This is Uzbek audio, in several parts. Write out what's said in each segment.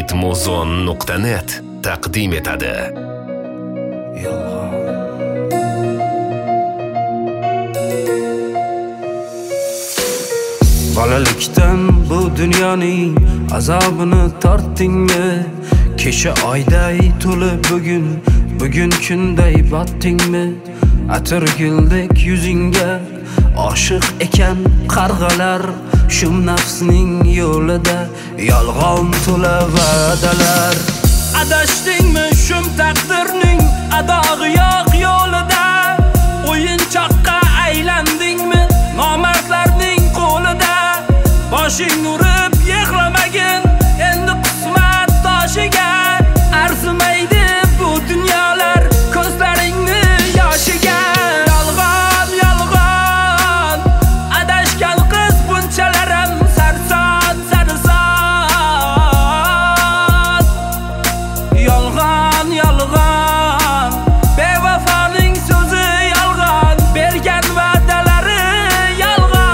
ritmozon.net taqdim etadi. Bolalikdan bu dunyoning azobini tortdingmi? Kecha oyday to'lib bugun kunday botdingmi? Atirgildek yuzingga oshiq ekan qarg'alar, shum nafsning yo'lida yolg'on to'la va'dalar. Adashdingmi shum taqdirning adog'i yo'q yo'lida? O'yinchoqqa aylandingmi nomardlarning qo'lida? Boshing urib yig'lamagin endi qismat toshiga, arzimaydi bu dunyolar ko'zlaringni yoshiga. Yolg'on yolg'on adashgan qiz bunchalarim sarsot yolg'on yolg'on bevafoning so'zi yolg'on, bergan va'dalari yolg'on.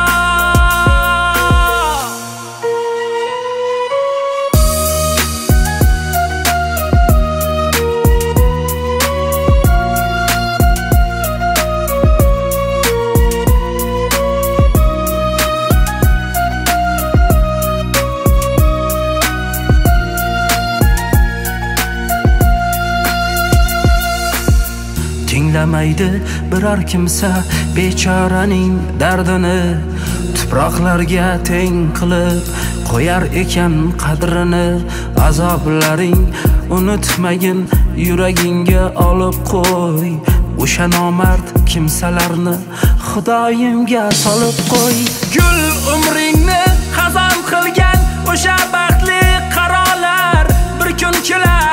Tinglamaydi biror kimsa bechoraning dardini, tuproqlarga teng qilib qo'yar ekan qadrini. Azoblaring unutmagin yuragingga olib qo'y, o'sha nomard kimsalarni Xudoyimga solib qo'y. Gul umringni xazon qilgan o'sha baxtli qarolar bir kun kelar